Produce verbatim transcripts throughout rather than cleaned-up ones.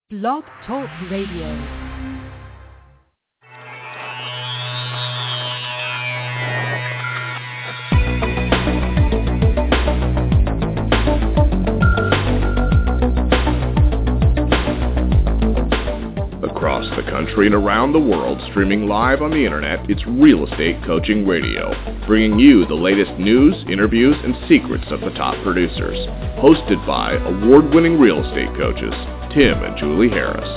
Blog Talk Radio. Across the country and around the world, streaming live on the internet, it's Real Estate Coaching Radio, bringing you the latest news, interviews, and secrets of the top producers. Hosted by award-winning real estate coaches, Tim and Julie Harris.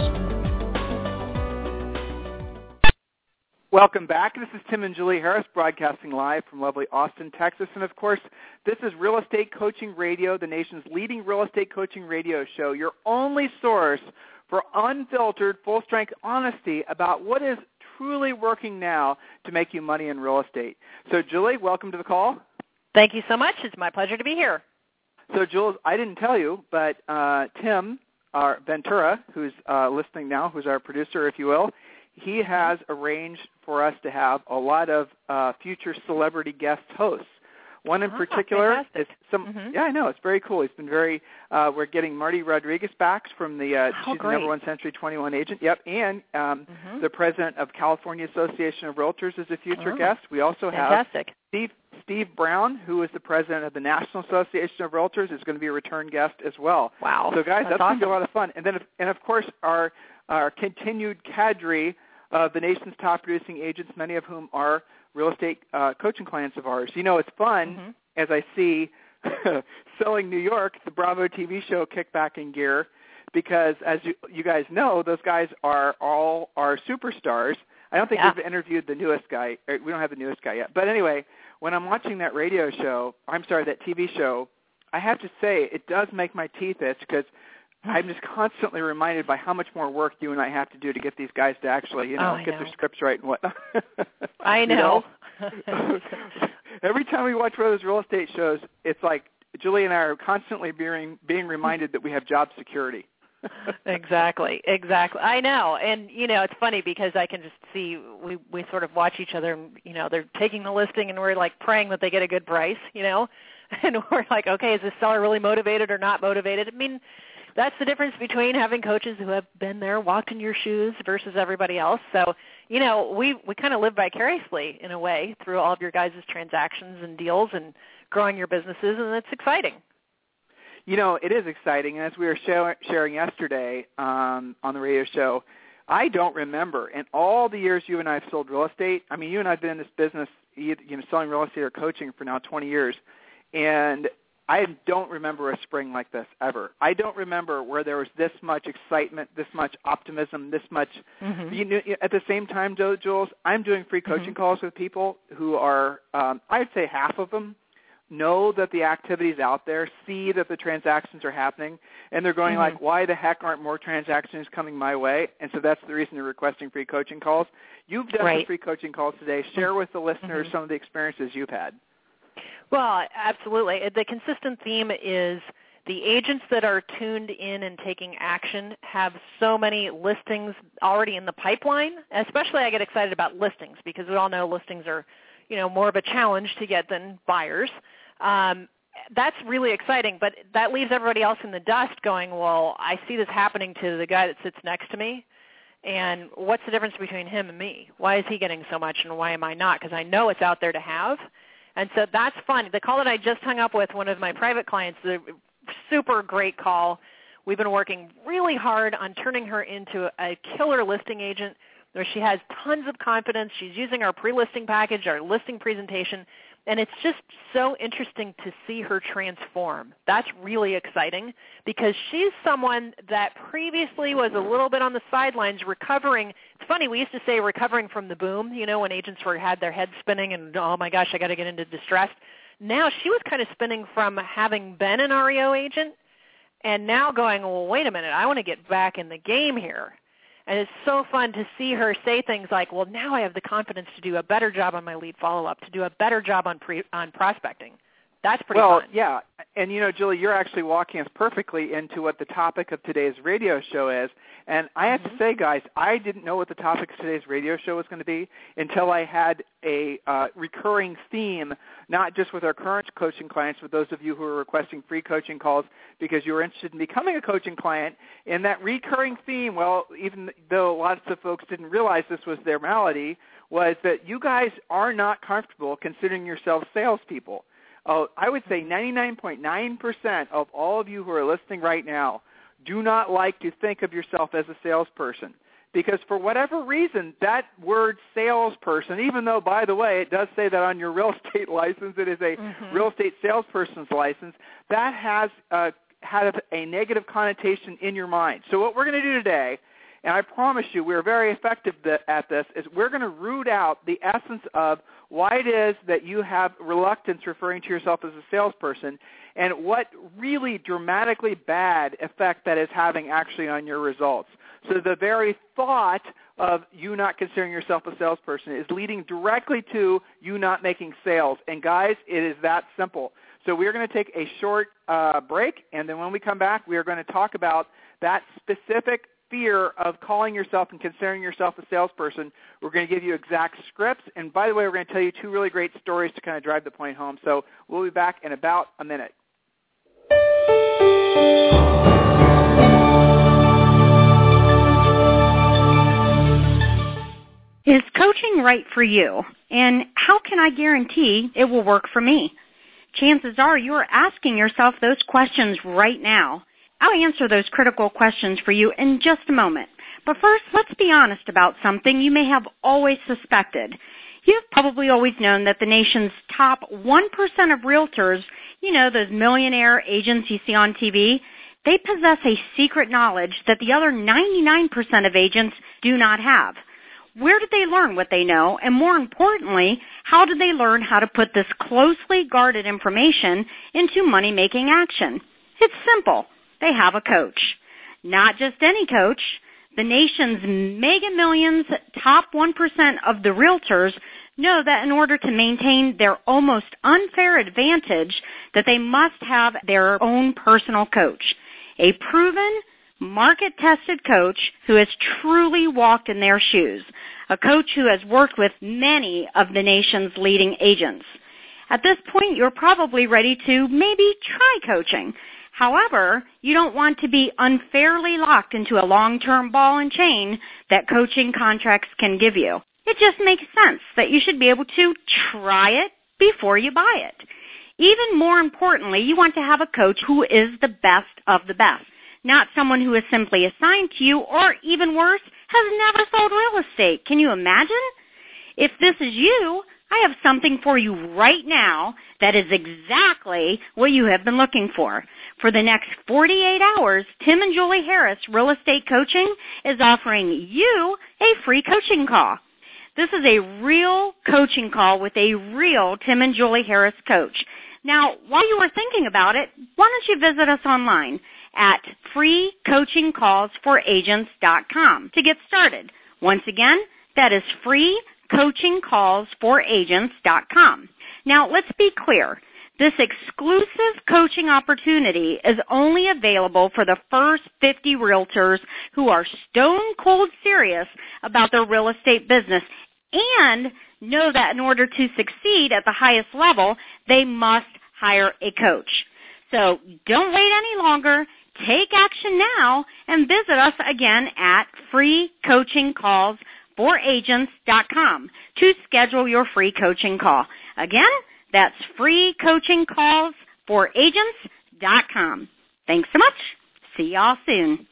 Welcome back. This is Tim and Julie Harris broadcasting live from lovely Austin, Texas. And, of course, this is Real Estate Coaching Radio, the nation's leading real estate coaching radio show, your only source for unfiltered, full-strength honesty about what is truly working now to make you money in real estate. So, Julie, welcome to the call. Thank you so much. It's my pleasure to be here. So, Jules, I didn't tell you, but uh, Tim our Ventura, who's uh, listening now, who's our producer, if you will, he has arranged for us to have a lot of uh, future celebrity guest hosts. One in oh, particular fantastic. is some. Mm-hmm. Yeah, I know, it's very cool. He's been very. Uh, we're getting Marty Rodriguez back from the. Uh, oh, she's great. the number one Century twenty-one agent. Yep, and um, mm-hmm. the president of California Association of Realtors is a future oh, guest. We also have fantastic. Steve Steve Brown, who is the president of the National Association of Realtors, is going to be a return guest as well. Wow! So guys, that's, that's awesome. going to be a lot of fun. And then, and of course, our our continued cadre of the nation's top producing agents, many of whom are real estate uh, coaching clients of ours. You know, it's fun. Mm-hmm. As I see Selling New York, the Bravo T V show, kick back in gear, because as you, you guys know, those guys are all our superstars. I don't think yeah. we've interviewed the newest guy. Or we don't have the newest guy yet. But anyway, when I'm watching that radio show, I'm sorry, that T V show, I have to say it does make my teeth itch because I'm just constantly reminded by how much more work you and I have to do to get these guys to actually, you know, oh, get know. their scripts right and whatnot. I know. You know? Every time we watch one of those real estate shows, it's like Julie and I are constantly being being reminded that we have job security. exactly, exactly. I know, and you know, it's funny because I can just see we we sort of watch each other. And, you know, they're taking the listing, and we're like praying that they get a good price. You know, and we're like, okay, is this seller really motivated or not motivated? I mean, that's the difference between having coaches who have been there, walked in your shoes, versus everybody else. So, you know, we, we kind of live vicariously in a way through all of your guys' transactions and deals and growing your businesses, and it's exciting. You know, it is exciting. And as we were share, sharing yesterday um, on the radio show, I don't remember in all the years you and I have sold real estate. I mean, you and I have been in this business, you know, selling real estate or coaching for now twenty years, and I don't remember a spring like this ever. I don't remember where there was this much excitement, this much optimism, this much. Mm-hmm. You know, at the same time, Joe, Jules, I'm doing free coaching mm-hmm. calls with people who are, um, I'd say half of them know that the activity is out there, see that the transactions are happening, and they're going mm-hmm. like, why the heck aren't more transactions coming my way? And so that's the reason they're requesting free coaching calls. You've done right. some free coaching calls today. Share with the listeners mm-hmm. some of the experiences you've had. Well, absolutely. The consistent theme is the agents that are tuned in and taking action have so many listings already in the pipeline. Especially I get excited about listings because we all know listings are, you know, more of a challenge to get than buyers. Um, that's really exciting, but that leaves everybody else in the dust going, well, I see this happening to the guy that sits next to me, and what's the difference between him and me? Why is he getting so much and why am I not? Because I know it's out there to have. And so that's fun. The call that I just hung up with one of my private clients, the super great call. We've been working really hard on turning her into a killer listing agent where she has tons of confidence. She's using our pre-listing package, our listing presentation, and it's just so interesting to see her transform. That's really exciting because she's someone that previously was a little bit on the sidelines recovering. It's funny, we used to say recovering from the boom, you know, when agents were had their heads spinning and, oh, my gosh, I got to get into distress. Now she was kind of spinning from having been an R E O agent and now going, well, wait a minute, I want to get back in the game here. And it's so fun to see her say things like, well, now I have the confidence to do a better job on my lead follow-up, to do a better job on pre, on prospecting. that's pretty well, fun. Well, yeah. And, you know, Julie, you're actually walking us perfectly into what the topic of today's radio show is. And I have mm-hmm. to say, guys, I didn't know what the topic of today's radio show was going to be until I had a uh, recurring theme, not just with our current coaching clients, but those of you who are requesting free coaching calls because you were interested in becoming a coaching client. And that recurring theme, well, even though lots of folks didn't realize this was their malady, was that you guys are not comfortable considering yourselves salespeople. Uh, I would say ninety-nine point nine percent of all of you who are listening right now do not like to think of yourself as a salesperson because for whatever reason, that word salesperson, even though, by the way, it does say that on your real estate license, it is a mm-hmm. real estate salesperson's license, that has uh, had a, a negative connotation in your mind. So what we're going to do today, and I promise you we're very effective th- at this, is we're going to root out the essence of why it is that you have reluctance referring to yourself as a salesperson and what really dramatically bad effect that is having actually on your results. So the very thought of you not considering yourself a salesperson is leading directly to you not making sales. And guys, it is that simple. So we're going to take a short uh, break, and then when we come back, we are going to talk about that specific fear of calling yourself and considering yourself a salesperson. We're going to give you exact scripts. And by the way, we're going to tell you two really great stories to kind of drive the point home. So we'll be back in about a minute. Is coaching right for you? And how can I guarantee it will work for me? Chances are you are asking yourself those questions right now. I'll answer those critical questions for you in just a moment. But first, let's be honest about something you may have always suspected. You've probably always known that the nation's top one percent of realtors, you know, those millionaire agents you see on T V, they possess a secret knowledge that the other ninety-nine percent of agents do not have. Where did they learn what they know? And more importantly, how did they learn how to put this closely guarded information into money-making action? It's simple. They have a coach. Not just any coach. The nation's mega millions, top one percent of the realtors know that in order to maintain their almost unfair advantage, that they must have their own personal coach. A proven, market-tested coach who has truly walked in their shoes. A coach who has worked with many of the nation's leading agents. At this point, you're probably ready to maybe try coaching. However, you don't want to be unfairly locked into a long-term ball and chain that coaching contracts can give you. It just makes sense that you should be able to try it before you buy it. Even more importantly, you want to have a coach who is the best of the best, not someone who is simply assigned to you or, even worse, has never sold real estate. Can you imagine? If this is you, I have something for you right now that is exactly what you have been looking for. For the next forty-eight hours, Tim and Julie Harris Real Estate Coaching is offering you a free coaching call. This is a real coaching call with a real Tim and Julie Harris coach. Now, while you are thinking about it, why don't you visit us online at free coaching calls for agents dot com to get started. Once again, that is free coaching calls for agents dot com. Now, let's be clear. This exclusive coaching opportunity is only available for the first fifty realtors who are stone cold serious about their real estate business and know that in order to succeed at the highest level, they must hire a coach. So don't wait any longer. Take action now and visit us again at free coaching calls for agents dot com to schedule your free coaching call. Again, that's free coaching calls for agents dot com. Thanks so much. See y'all soon.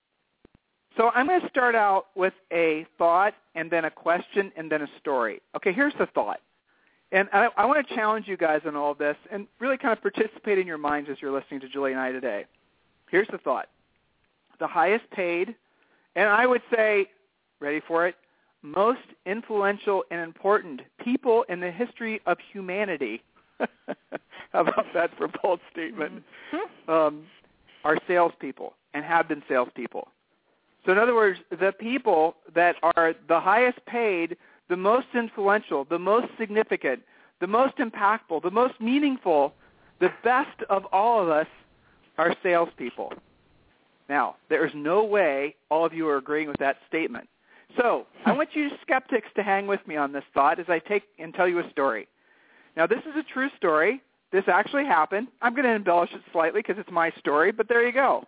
So I'm going to start out with a thought and then a question and then a story. Okay, here's the thought. And I, I want to challenge you guys on all of this and really kind of participate in your minds as you're listening to Julie and I today. Here's the thought. The highest paid, and I would say, ready for it, most influential and important people in the history of humanity, how about that for a bold statement, um, are salespeople and have been salespeople. So in other words, the people that are the highest paid, the most influential, the most significant, the most impactful, the most meaningful The best of all of us are salespeople. Now, there is no way all of you are agreeing with that statement. So I want you skeptics to hang with me on this thought as I take and tell you a story. Now, this is a true story. This actually happened. I'm going to embellish it slightly because it's my story, but there you go.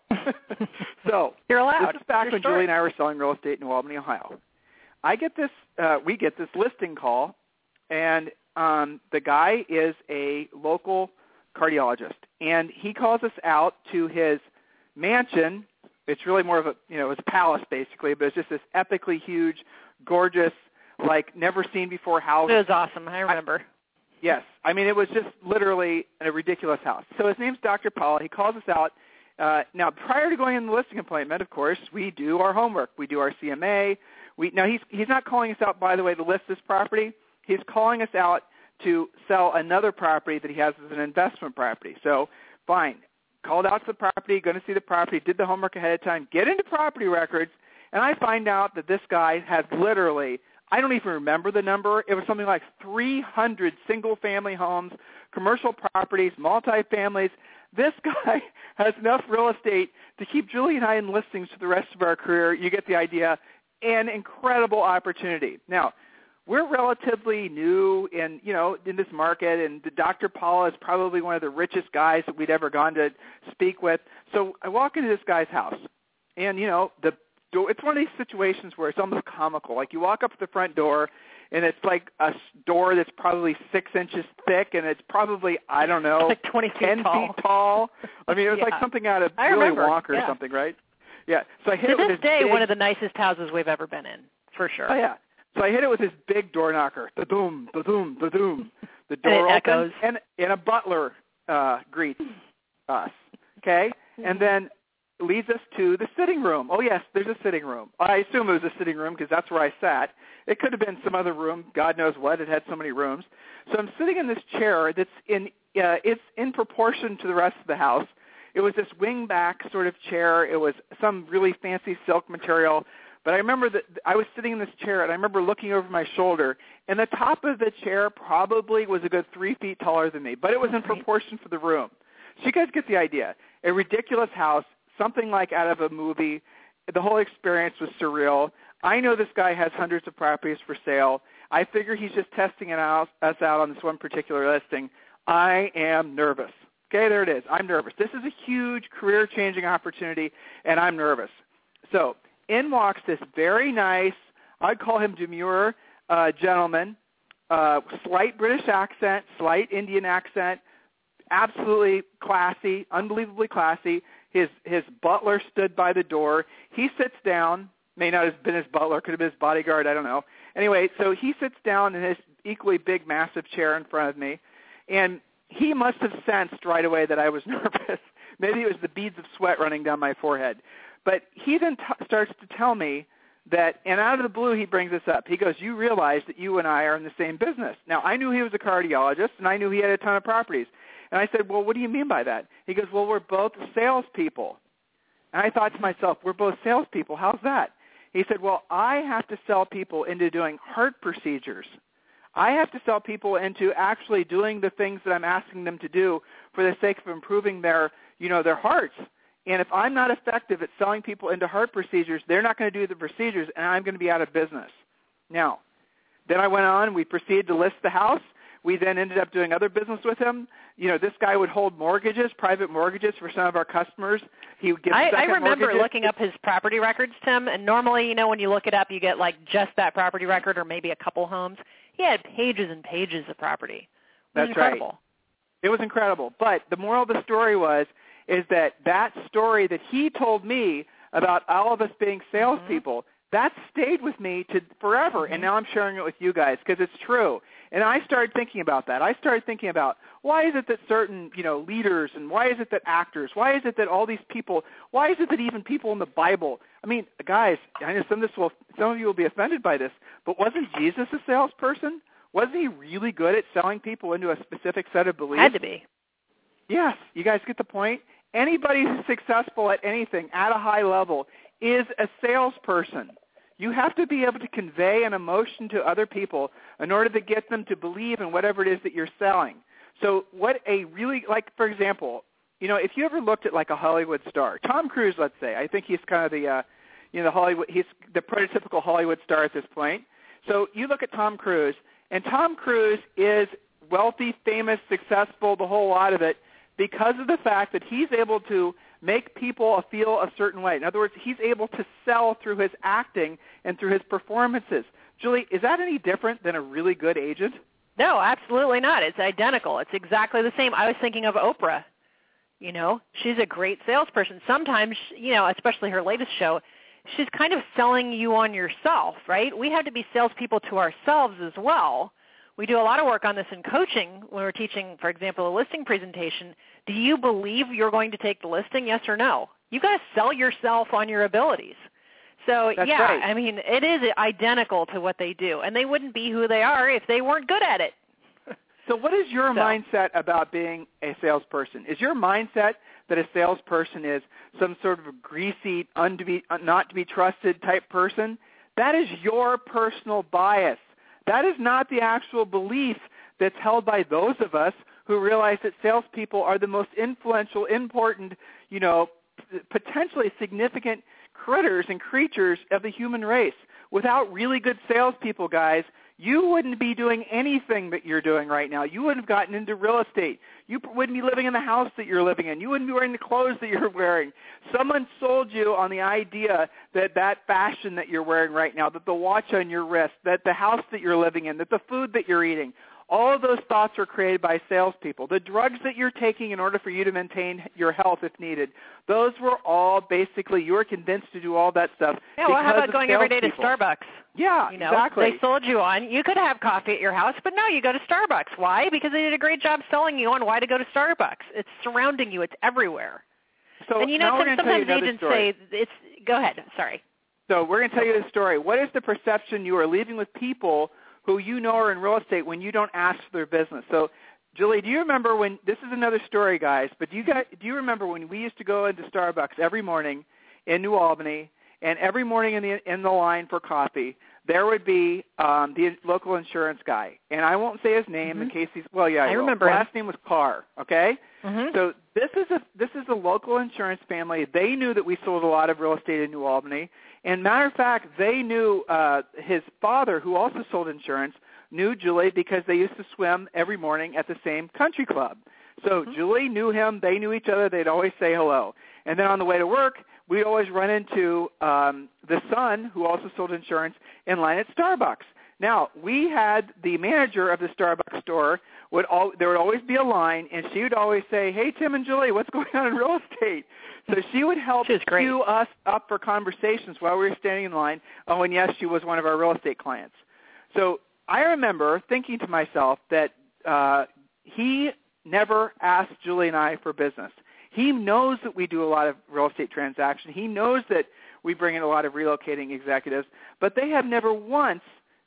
So you're allowed. This is back Your when story. Julie and I were selling real estate in New Albany, Ohio. I get this. Uh, we get this listing call, and um, the guy is a local cardiologist, and he calls us out to his mansion. It's really more of a, you know, it's a palace basically, but it's just this epically huge, gorgeous, like never seen before house. It was awesome. I remember. I, yes. I mean, it was just literally a ridiculous house. So his name's Doctor Paula. He calls us out. Uh, now, prior to going in the listing appointment, of course, we do our homework. We do our C M A. We, now, he's, he's not calling us out, by the way, to list this property. He's calling us out to sell another property that he has as an investment property. So, fine. Called out to the property, going to see the property, did the homework ahead of time, get into property records, and I find out that this guy has literally, I don't even remember the number, it was something like three hundred single-family homes, commercial properties, multifamilies. This guy has enough real estate to keep Julie and I in listings for the rest of our career. You get the idea. An incredible opportunity. Now, we're relatively new in, you know, in this market, and Doctor Paula is probably one of the richest guys that we'd ever gone to speak with. So I walk into this guy's house, and, you know, the door, it's one of these situations where it's almost comical. Like you walk up to the front door, and it's like a door that's probably six inches thick, and it's probably, I don't know, like twenty feet ten tall. feet tall. I mean, it was Yeah. like something out of I Willy remember. Wonka or Yeah. something, right? Yeah. So I hit To it with this this day, big, one of the nicest houses we've ever been in, for sure. Oh, yeah. So I hit it with this big door knocker. Da-doom, da-doom, da-doom. The And it door opens, echoes. and, and a butler uh, greets us, okay? And then leads us to the sitting room. Oh, yes, there's a sitting room. I assume it was a sitting room because that's where I sat. It could have been some other room. God knows what. It had so many rooms. So I'm sitting in this chair that's in, uh, it's in proportion to the rest of the house. It was this wing-back sort of chair. It was some really fancy silk material. But I remember that I was sitting in this chair, and I remember looking over my shoulder, and the top of the chair probably was a good three feet taller than me, but it was in proportion for the room. So you guys get the idea. A ridiculous house, something like out of a movie. The whole experience was surreal. I know this guy has hundreds of properties for sale. I figure he's just testing it out, us out on this one particular listing. I am nervous. Okay, there it is. I'm nervous. This is a huge career-changing opportunity, and I'm nervous. So in walks this very nice, I'd call him demure uh, gentleman, uh, slight British accent, slight Indian accent, absolutely classy, unbelievably classy. His his butler stood by the door. He sits down. May not have been his butler, could have been his bodyguard, I don't know. Anyway, so he sits down in his equally big, massive chair in front of me, and he must have sensed right away that I was nervous. Maybe it was the beads of sweat running down my forehead. But he then t- starts to tell me that, and out of the blue he brings this up. He goes, you realize that you and I are in the same business. Now, I knew he was a cardiologist, and I knew he had a ton of properties. And I said, well, what do you mean by that? He goes, well, we're both salespeople. And I thought to myself, we're both salespeople. How's that? He said, well, I have to sell people into doing heart procedures. I have to sell people into actually doing the things that I'm asking them to do for the sake of improving their, you know, their hearts. And if I'm not effective at selling people into heart procedures, they're not going to do the procedures, and I'm going to be out of business. Now, then I went on. We proceeded to list the house. We then ended up doing other business with him. You know, this guy would hold mortgages, private mortgages for some of our customers. He would give I, second I remember mortgages. looking up his property records, Tim, and normally, you know, when you look it up, you get like just that property record or maybe a couple homes. He had pages and pages of property. It was That's incredible. right. It was incredible. But the moral of the story was is that that story that he told me about all of us being salespeople, mm-hmm. that stayed with me to forever, mm-hmm. and now I'm sharing it with you guys because it's true. And I started thinking about that. I started thinking about why is it that certain, you know, leaders and why is it that actors, why is it that all these people, why is it that even people in the Bible, I mean, guys, I know some of this will, some of you will be offended by this, but wasn't Jesus a salesperson? Wasn't he really good at selling people into a specific set of beliefs? Had to be. Yes. You guys get the point? Anybody who's successful at anything at a high level is a salesperson. You have to be able to convey an emotion to other people in order to get them to believe in whatever it is that you're selling. So what a really, like, for example, you know, if you ever looked at like a Hollywood star, Tom Cruise, let's say, I think he's kind of the, uh, you know, the Hollywood, he's the prototypical Hollywood star at this point. So you look at Tom Cruise, and Tom Cruise is wealthy, famous, successful, the whole lot of it, because of the fact that he's able to make people feel a certain way. In other words, he's able to sell through his acting and through his performances. Julie, is that any different than a really good agent? No, absolutely not. It's identical. It's exactly the same. I was thinking of Oprah. You know, she's a great salesperson. Sometimes, you know, especially her latest show, she's kind of selling you on yourself, right? We have to be salespeople to ourselves as well. We do a lot of work on this in coaching when we're teaching, for example, a listing presentation. Do you believe you're going to take the listing, yes or no? You've got to sell yourself on your abilities. So, That's yeah, right. I mean, it is identical to what they do, and they wouldn't be who they are if they weren't good at it. So what is your So. mindset about being a salesperson? Is your mindset that a salesperson is some sort of a greasy, un- to be, not to be trusted type person? That is your personal bias. That is not the actual belief that's held by those of us who realize that salespeople are the most influential, important, you know, potentially significant critters and creatures of the human race. Without really good salespeople, guys, you wouldn't be doing anything that you're doing right now. You wouldn't have gotten into real estate. You wouldn't be living in the house that you're living in. You wouldn't be wearing the clothes that you're wearing. Someone sold you on the idea that that fashion that you're wearing right now, that the watch on your wrist, that the house that you're living in, that the food that you're eating, all of those thoughts were created by salespeople. The drugs that you're taking in order for you to maintain your health if needed, those were all basically, you were convinced to do all that stuff. Yeah, well, how about going every day to Starbucks? Yeah, you know, exactly. They sold you on, you could have coffee at your house, but no, you go to Starbucks. Why? Because they did a great job selling you on why to go to Starbucks. It's surrounding you. It's everywhere. So and you know, now we're some, gonna tell you sometimes another agents story. say, it's, go ahead, sorry. So we're going to tell you the story. What is the perception you are leaving with people who you know are in real estate when you don't ask for their business? So, Julie, do you remember when, this is another story, guys, but do you, guys, do you remember when we used to go into Starbucks every morning in New Albany, and every morning in the in the line for coffee, there would be um, the local insurance guy. And I won't say his name mm-hmm. in case he's, well, yeah, I, I will. remember His him. last name was Carr, okay? Mm-hmm. So this is a this is a local insurance family. They knew that we sold a lot of real estate in New Albany. And matter of fact, they knew uh, his father, who also sold insurance, knew Julie because they used to swim every morning at the same country club. So mm-hmm. Julie knew him. They knew each other. They'd always say hello. And then on the way to work, we'd always run into um, the son, who also sold insurance, in line at Starbucks. Now, we had the manager of the Starbucks store, would all, there would always be a line, and she would always say, hey, Tim and Julie, what's going on in real estate? So she would help queue us up for conversations while we were standing in line. Oh, and yes, she was one of our real estate clients. So I remember thinking to myself that uh, he never asked Julie and I for business. He knows that we do a lot of real estate transactions. He knows that we bring in a lot of relocating executives, but they have never once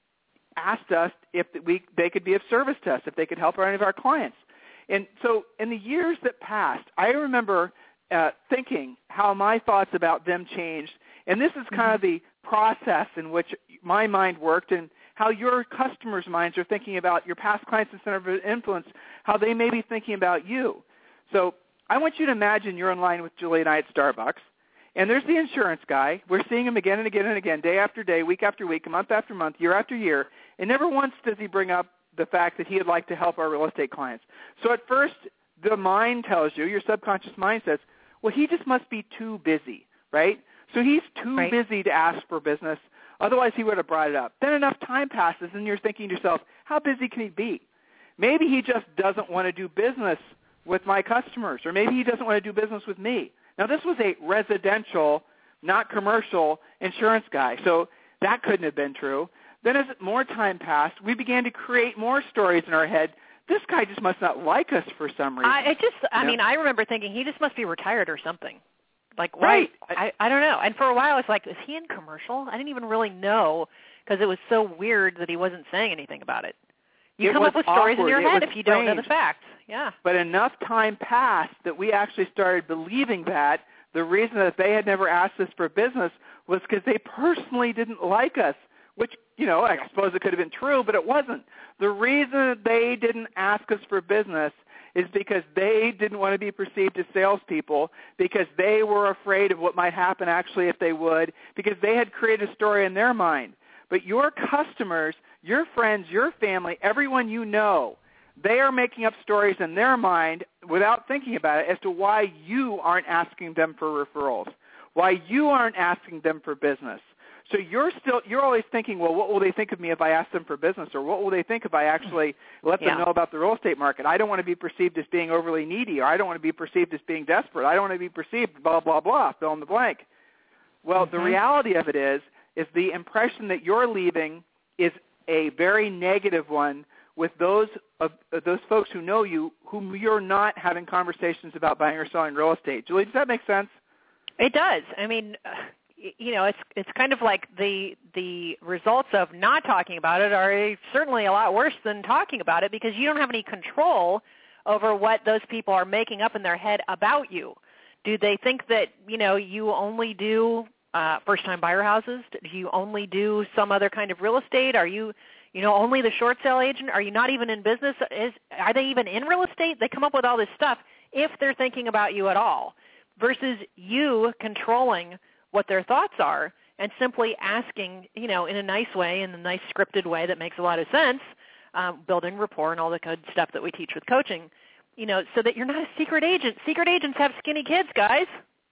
asked us if we they could be of service to us, if they could help any of our clients. And so in the years that passed, I remember uh, thinking how my thoughts about them changed. And this is kind mm-hmm. of the process in which my mind worked, and how your customers' minds are thinking about your past clients and center of influence, how they may be thinking about you. So I want you to imagine you're in line with Julie and I at Starbucks, and there's the insurance guy. We're seeing him again and again and again, day after day, week after week, month after month, year after year, and never once does he bring up the fact that he would like to help our real estate clients. So at first, the mind tells you, your subconscious mind says, well, he just must be too busy, right? So he's too right. busy to ask for business. Otherwise, he would have brought it up. Then enough time passes, and you're thinking to yourself, how busy can he be? Maybe he just doesn't want to do business with my customers, or maybe he doesn't want to do business with me. Now, this was a residential, not commercial insurance guy, so that couldn't have been true. Then as more time passed, we began to create more stories in our head. This guy just must not like us for some reason. I, I just, I you know? mean, I remember thinking he just must be retired or something. Like, right. I, I don't know. And for a while, it's like, is he in commercial? I didn't even really know because it was so weird that he wasn't saying anything about it. You it come up with stories awkward. in your it head if you strange. don't know the facts. Yeah. But enough time passed that we actually started believing that the reason that they had never asked us for business was because they personally didn't like us. which, you know, I suppose it could have been true, but it wasn't. The reason they didn't ask us for business is because they didn't want to be perceived as salespeople, because they were afraid of what might happen actually if they would, because they had created a story in their mind. But your customers, your friends, your family, everyone you know, they are making up stories in their mind without thinking about it as to why you aren't asking them for referrals, why you aren't asking them for business. So you're still you're always thinking, well, what will they think of me if I ask them for business, or what will they think if I actually let them yeah. know about the real estate market? I don't want to be perceived as being overly needy, or I don't want to be perceived as being desperate. I don't want to be perceived blah blah blah. Fill in the blank. Well, mm-hmm. the reality of it is is the impression that you're leaving is a very negative one with those of uh, those folks who know you, whom you're not having conversations about buying or selling real estate. Julie, does that make sense? It does. I mean. Uh... You know, it's it's kind of like the the results of not talking about it are certainly a lot worse than talking about it, because you don't have any control over what those people are making up in their head about you. Do they think that, you know, you only do uh, first-time buyer houses? Do you only do some other kind of real estate? Are you, you know, only the short sale agent? Are you not even in business? Is are they even in real estate? They come up with all this stuff if they're thinking about you at all, versus you controlling what their thoughts are and simply asking, you know, in a nice way, in a nice scripted way that makes a lot of sense, um, building rapport and all the good stuff that we teach with coaching, you know, so that you're not a secret agent. Secret agents have skinny kids, guys.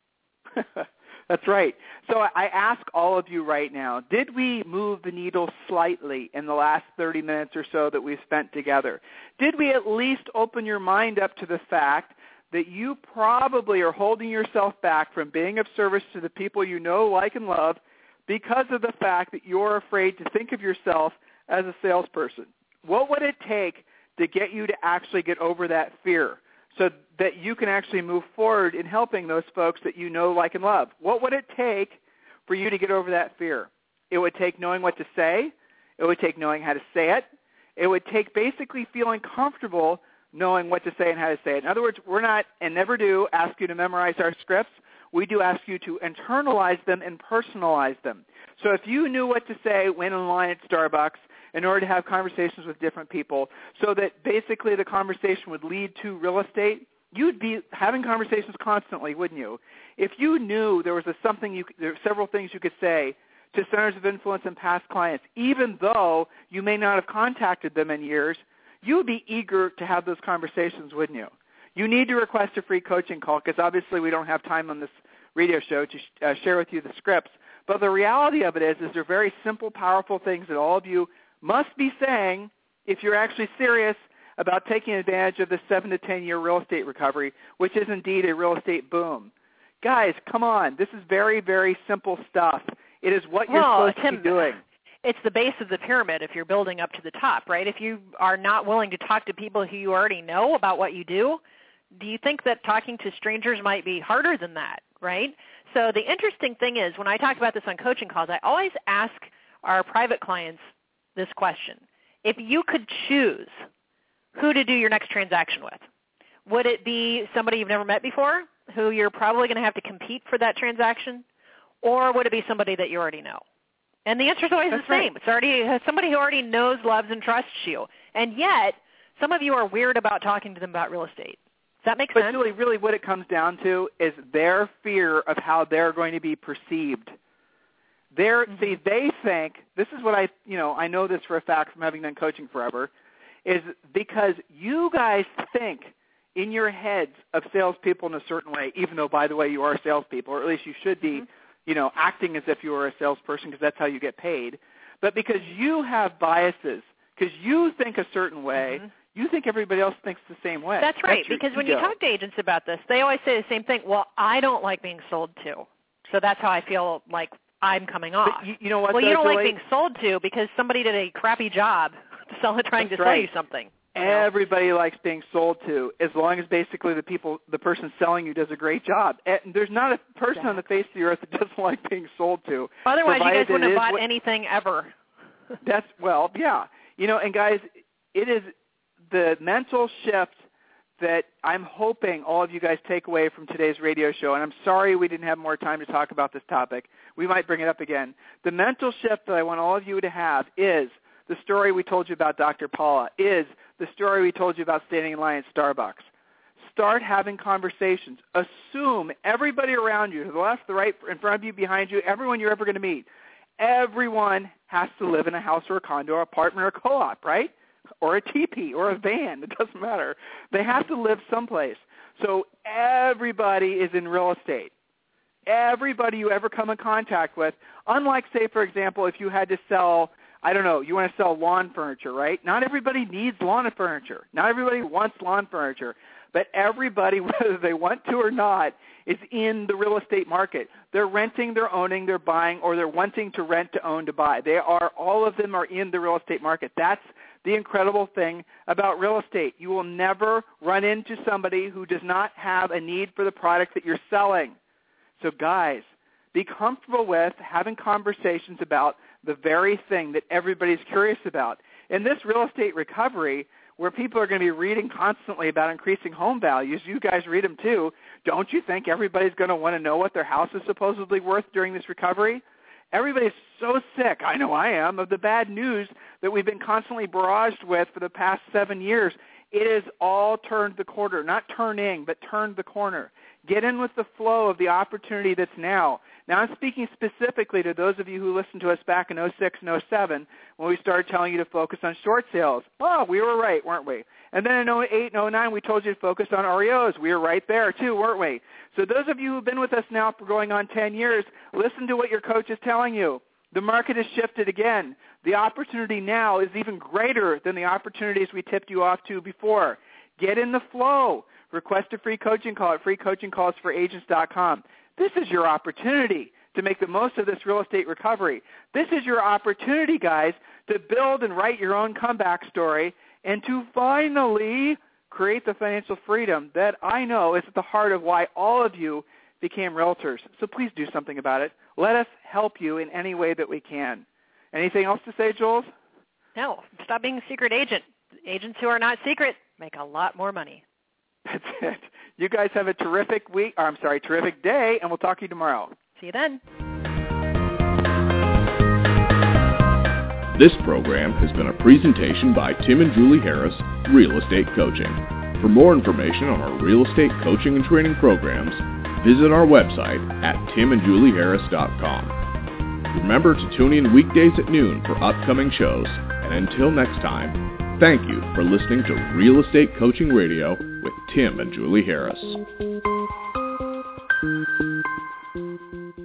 That's right. So I ask all of you right now, did we move the needle slightly in the last thirty minutes or so that we've spent together? Did we at least open your mind up to the fact that you probably are holding yourself back from being of service to the people you know, like, and love because of the fact that you're afraid to think of yourself as a salesperson? What would it take to get you to actually get over that fear so that you can actually move forward in helping those folks that you know, like, and love? What would it take for you to get over that fear? It would take knowing what to say. It would take knowing how to say it. It would take basically feeling comfortable knowing what to say and how to say it. In other words, we're not, and never do, ask you to memorize our scripts. We do ask you to internalize them and personalize them. So if you knew what to say when in line at Starbucks in order to have conversations with different people, so that basically the conversation would lead to real estate, you'd be having conversations constantly, wouldn't you? If you knew there was a something you, there were several things you could say to centers of influence and past clients, even though you may not have contacted them in years, you would be eager to have those conversations, wouldn't you? You need to request a free coaching call, because obviously we don't have time on this radio show to sh- uh, share with you the scripts. But the reality of it is, is they're very simple, powerful things that all of you must be saying if you're actually serious about taking advantage of the seven to ten year real estate recovery, which is indeed a real estate boom. Guys, come on. This is very, very simple stuff. It is what you're well, supposed Tim, to be doing. It's the base of the pyramid if you're building up to the top, right? If you are not willing to talk to people who you already know about what you do, do you think that talking to strangers might be harder than that, right? So the interesting thing is, when I talk about this on coaching calls, I always ask our private clients this question. If you could choose who to do your next transaction with, would it be somebody you've never met before, who you're probably going to have to compete for that transaction, or would it be somebody that you already know? And the answer is always That's the same. Right. It's already somebody who already knows, loves, and trusts you. And yet, some of you are weird about talking to them about real estate. Does that make but sense? But Julie, really what it comes down to is their fear of how they're going to be perceived. They're, mm-hmm. See, they think, this is what I, you know, I know this for a fact from having done coaching forever, is because you guys think in your heads of salespeople in a certain way, even though, by the way, you are salespeople, or at least you should be, mm-hmm. you know, acting as if you were a salesperson, because that's how you get paid. But because you have biases, because you think a certain way, mm-hmm. you think everybody else thinks the same way. That's right, that's because ego. when you talk to agents about this, they always say the same thing. Well, I don't like being sold to, so that's how I feel like I'm coming off. You, you know what? Well, though, you don't Julie? like being sold to because somebody did a crappy job sell, trying that's to right. sell you something. You know? Everybody likes being sold to, as long as basically the people, the person selling you does a great job. And there's not a person exactly. on the face of the earth that doesn't like being sold to. Otherwise, you guys wouldn't have bought what, anything ever. That's well, yeah. You know, and guys, it is the mental shift that I'm hoping all of you guys take away from today's radio show, and I'm sorry we didn't have more time to talk about this topic. We might bring it up again. The mental shift that I want all of you to have is the story we told you about Doctor Paula, is the story we told you about standing in line at Starbucks. Start having conversations. Assume everybody around you, to the left, the right, in front of you, behind you, everyone you're ever going to meet, everyone has to live in a house or a condo or apartment or a co-op, right? Or a teepee or a van. It doesn't matter. They have to live someplace. So everybody is in real estate. Everybody you ever come in contact with, unlike, say, for example, if you had to sell, I don't know, you want to sell lawn furniture, right? Not everybody needs lawn furniture. Not everybody wants lawn furniture. But everybody, whether they want to or not, is in the real estate market. They're renting, they're owning, they're buying, or they're wanting to rent, to own, to buy. They are, all of them are in the real estate market. That's the incredible thing about real estate. You will never run into somebody who does not have a need for the product that you're selling. So guys, be comfortable with having conversations about the very thing that everybody's curious about. In this real estate recovery, where people are going to be reading constantly about increasing home values, you guys read them too, don't you think everybody's going to want to know what their house is supposedly worth during this recovery? Everybody's so sick, I know I am, of the bad news that we've been constantly barraged with for the past seven years. It has all turned the corner, not turning, but turned the corner. Get in with the flow of the opportunity that's now. Now I'm speaking specifically to those of you who listened to us back in oh six and oh seven when we started telling you to focus on short sales. Oh, we were right, weren't we? And then in oh eight and oh nine we told you to focus on R E Os. We were right there too, weren't we? So those of you who have been with us now for going on ten years, listen to what your coach is telling you. The market has shifted again. The opportunity now is even greater than the opportunities we tipped you off to before. Get in the flow. Request a free coaching call at free coaching calls for agents dot com. This is your opportunity to make the most of this real estate recovery. This is your opportunity, guys, to build and write your own comeback story and to finally create the financial freedom that I know is at the heart of why all of you became realtors. So please do something about it. Let us help you in any way that we can. Anything else to say, Jules? No. Stop being a secret agent. Agents who are not secret make a lot more money. That's it. You guys have a terrific week, or I'm sorry, terrific day, and we'll talk to you tomorrow. See you then. This program has been a presentation by Tim and Julie Harris, Real Estate Coaching. For more information on our real estate coaching and training programs, visit our website at tim and julie harris dot com. Remember to tune in weekdays at noon for upcoming shows, and until next time, thank you for listening to Real Estate Coaching Radio with Tim and Julie Harris.